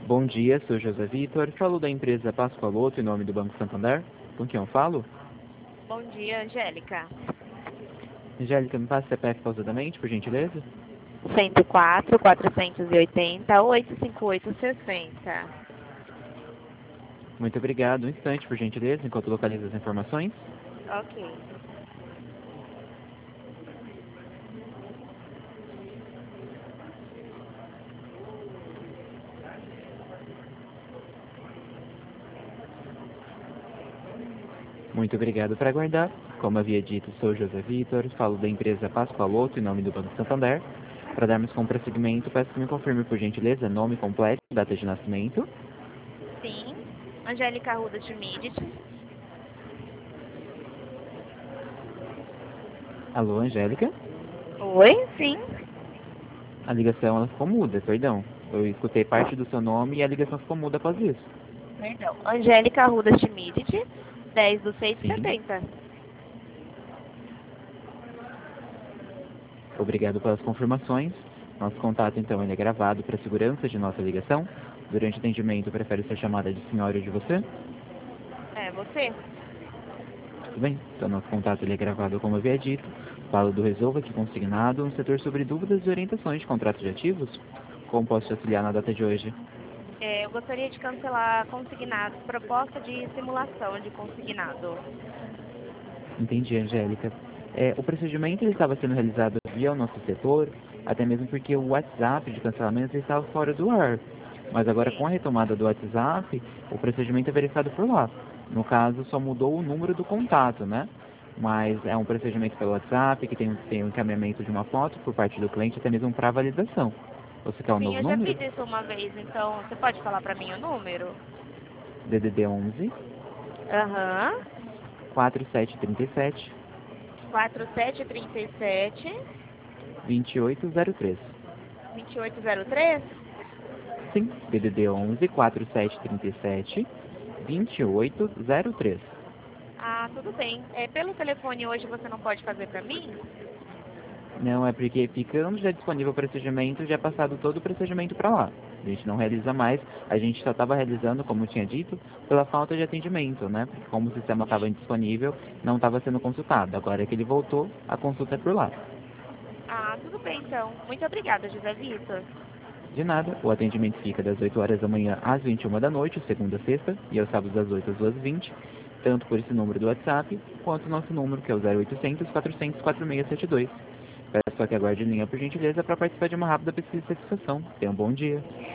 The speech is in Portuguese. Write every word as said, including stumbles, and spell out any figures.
Bom dia, sou José Vitor, falo da empresa Pascoaloto em nome do Banco Santander. Com quem eu falo? Bom dia, Angélica. Angélica, me passa C P F pausadamente, por gentileza? cento e quatro, quatrocentos e oitenta, oitocentos e cinquenta e oito, sessenta. Muito obrigado. Um instante, por gentileza, enquanto localizo as informações. Ok. Muito obrigado por aguardar. Como havia dito, sou José Vitor, falo da empresa Pascoaloto em nome do Banco Santander. Para darmos com prosseguimento, peço que me confirme, por gentileza, nome completo, data de nascimento. Sim. Angélica Arruda Schmidt. Alô, Angélica? Oi? Sim. A ligação ela ficou muda, perdão. Eu escutei parte do seu nome e a ligação ficou muda após isso. Perdão. Angélica Arruda Schmidt, dez do seis de Sim. setenta. Obrigado pelas confirmações. Nosso contato, então, ele é gravado para segurança de nossa ligação. Durante o atendimento, prefere ser chamada de senhora ou de você? É, você? Tudo bem? Então, nosso contato ele é gravado, como eu havia dito. Falo do Resolva aqui consignado, um setor sobre dúvidas e orientações de contratos de ativos. Como posso te auxiliar na data de hoje? É, eu gostaria de cancelar consignado, proposta de simulação de consignado. Entendi, Angélica. É, o procedimento ele estava sendo realizado via o nosso setor, até mesmo porque o WhatsApp de cancelamento ele estava fora do ar. Mas agora, com a Sim. retomada do WhatsApp, o procedimento é verificado por lá. No caso, só mudou o número do contato, né? Mas é um procedimento pelo WhatsApp, que tem, tem um encaminhamento de uma foto por parte do cliente, até mesmo para validação. Você quer um Sim, novo eu já número? fiz isso uma vez, então você pode falar para mim o número? D D D onze, Aham. quatro sete três sete, quatro sete três sete, dois oito zero três. dois oito zero três? Sim, D D D onze, quatro sete três sete, dois oito zero três. Ah, tudo bem. É, pelo telefone hoje você não pode fazer para mim? Não, é porque ficando já disponível o procedimento, já é passado todo o procedimento para lá. A gente não realiza mais, a gente só estava realizando, como eu tinha dito, pela falta de atendimento, né? Porque como o sistema estava Sim. indisponível, não estava sendo consultado. Agora que ele voltou, a consulta é por lá. Ah, tudo bem então. Muito obrigada, José Vitor. De nada, o atendimento fica das oito horas da manhã às vinte e uma da noite, segunda a sexta, e aos sábados das oito às duas e vinte, tanto por esse número do WhatsApp, quanto o nosso número, que é o zero oitocentos, quatrocentos, quatro seis sete dois. Peço só que aguarde em linha por gentileza para participar de uma rápida pesquisa de satisfação. Tenha um bom dia.